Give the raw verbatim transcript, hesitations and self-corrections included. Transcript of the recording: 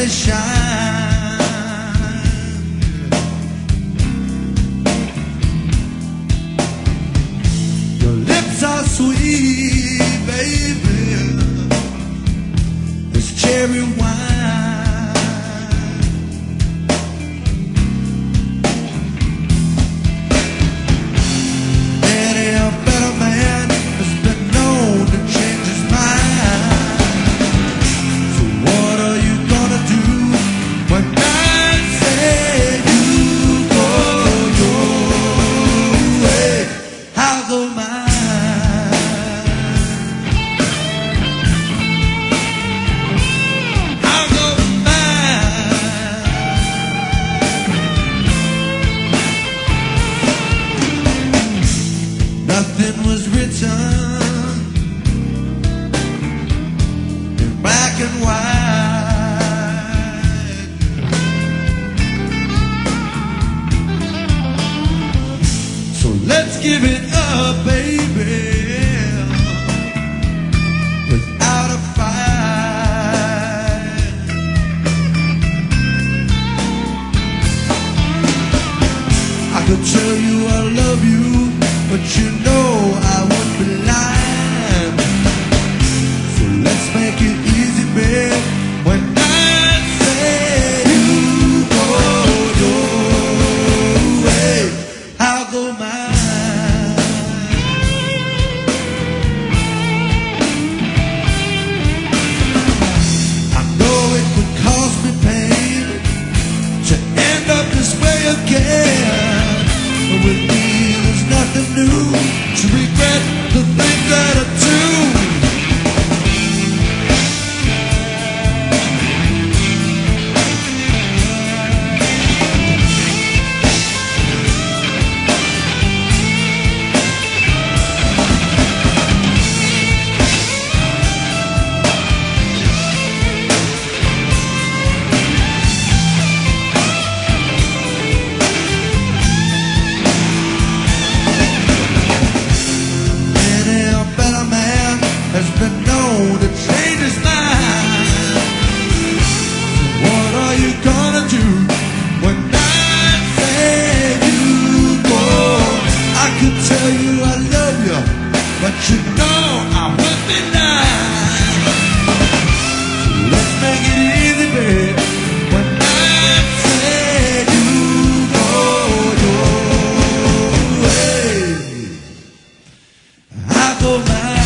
they shine. Your lips are sweet, baby, as cherry wine. Many a better man has been known to change his mind. So what are you gonna do when I say you go your way? I'll go mine. I'll go mine. Nothing was written in black and white. So let's give it up, baby, without a fight. I could tell you I love you, but you know I wouldn't be lying. So let's make it easy, babe, when I say you go your way, I'll go mine. I know it would cause me pain to end up this way again, but with me there's nothing new to regret the things that I do. Has been known to change his mind. What are you gonna do when I say you go? I could tell you I love you, but you know I would be nice. So let's make it easy, babe, when I say you go your way, I go mine.